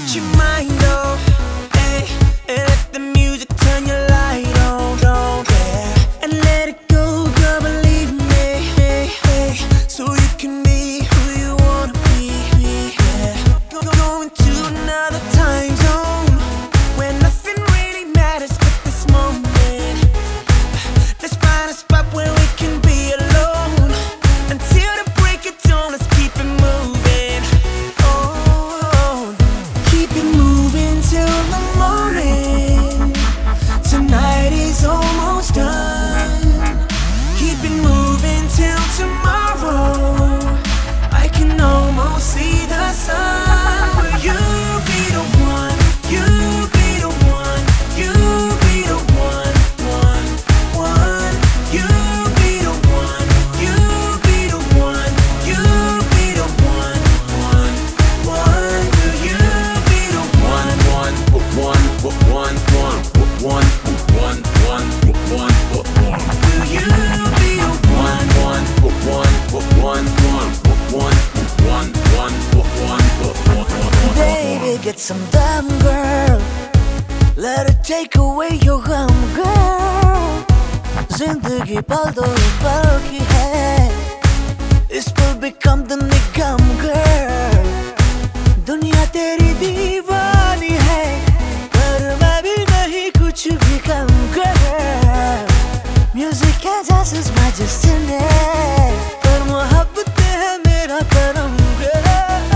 put your mind on, hey, and let the music turn your light on, yeah. And let it go, girl, believe me, hey, hey, so you can be who you wanna be, yeah. Going to another time zone where nothing really matters but this moment. Let's find a spot where we can be alone until the break of dawn. Let's keep it moving, oh, keep it moving till the morning. Tonight is almost done. Keep it moving till tomorrow. I can almost see the sun. Will you be the one? You be the one. You be the one, one, one. You be the one. You be the one. You be the one, one, one. Will you be the one? One, one, one, one, one, one, one, one, one. Will you be the one? One, one, one, one, one, one, one. Baby, get some damn girl. Let it take away your gum, girl. जिंदगी पल दो पल की है, इस पर भी कम दिन निगम girl. दुनिया तेरी दीवानी है, पर मैं भी नहीं कुछ भी कम girl. Music है just is my destiny, पर मोहब्बत है मेरा करम girl.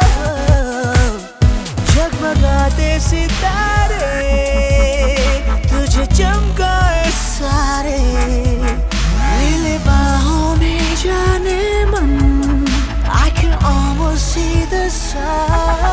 जगमगाते सितारे तुझे चमकाए सारे, नीले बाहों में जाने मन. I can almost see the sun.